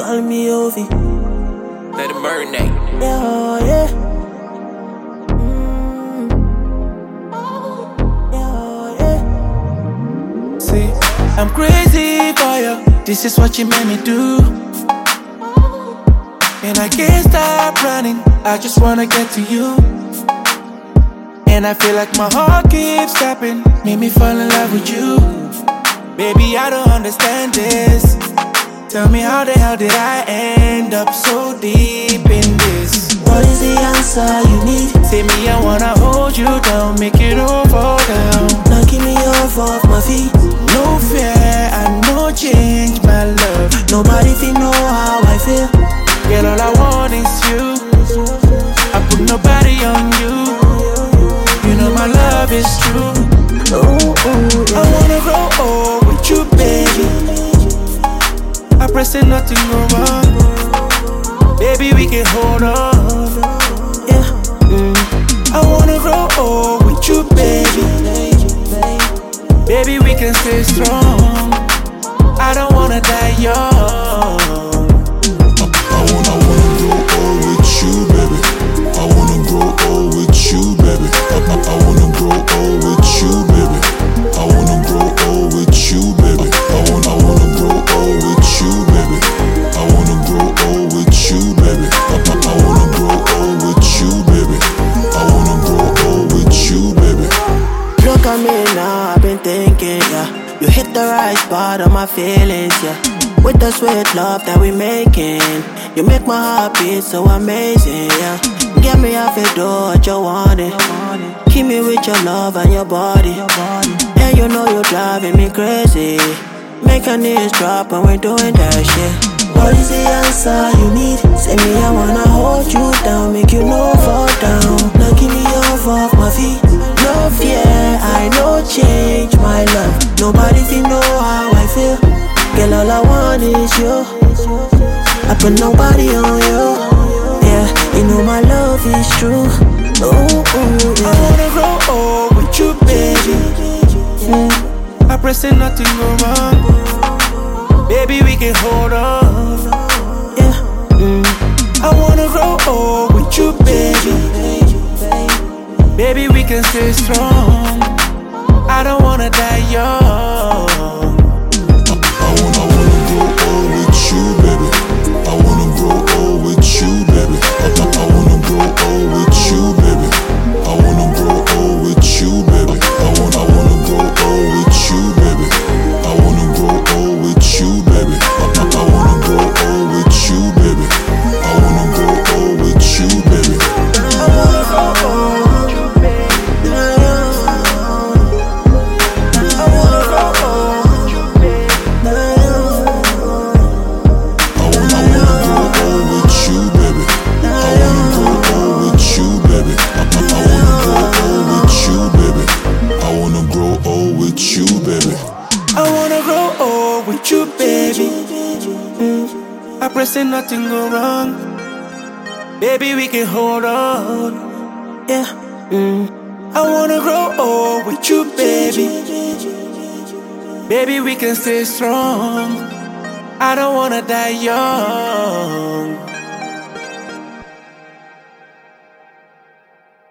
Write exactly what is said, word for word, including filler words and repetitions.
call me Ovi. Let it marinate. Yeah, yeah. Mm. Yeah, yeah. See, I'm crazy for you. This is what you made me do. And I can't stop running. I just wanna get to you. And I feel like my heart keeps stopping. Made me fall in love with you. Baby, I don't understand this. Tell me how the hell did I end up so deep in this? What is the answer you need? Say me, I wanna hold you down, make it all fall down. Knocking me off off my feet. No fear and no change, my love. Nobody feel know how I feel. Girl, all I want is you. I put nobody on you. You know my love is true. Ooh, ooh, yeah. I wanna grow old with you, baby. I pray say nothing go wrong. Baby, we can hold on. Yeah. Mm. I wanna grow old with you, baby. Baby, we can stay strong. I don't wanna die young. I wanna, I wanna grow old with you, baby. I wanna grow old with you, baby. I, I, I wanna grow old with you, baby. I wanna grow old with you, baby. I wanna, I wanna grow old with you, baby. I wanna grow old with you, baby. I, I, I wanna grow old with you, baby. I wanna grow old with you, baby. Look at me now, I've been thinking, yeah. You hit the right spot on my feelings, yeah. With the sweet love that we making, you make my heart beat so amazing, yeah. Get me off your door, what you want it. Keep me with your love and your body. And you know you're driving me crazy. Make your knees drop when we're doing that shit. What is the answer you need? Say me, I wanna hold you down, make you no fall down. Knocking me off off my feet. No fear, I no change, my love. Nobody feel know how I feel. Girl, all I want is you. I put nobody on you. Yeah, you know my love is true. Ooh, ooh, yeah. I wanna grow old with you, baby. Mm. I pray say nothing go wrong. Baby, we can hold on. Yeah. Mm. I wanna grow old with you, baby. Baby, we can stay strong. I don't wanna die young. I wanna, I wanna grow old with you, baby. I wanna grow old with you, baby. I, I, I wanna grow old with you, baby. I wanna grow old with you, baby. I wanna, I wanna grow old with you, baby. I wanna grow old with you, baby. I, I, I wanna grow old with you, baby. I wanna grow old with you, baby. I wanna grow old. I wanna grow old with you, baby. Mm. I pray say nothing go wrong. Baby, we can hold on. Yeah. Mm. I wanna grow old with you, baby. Baby, we can stay strong. I don't wanna die young.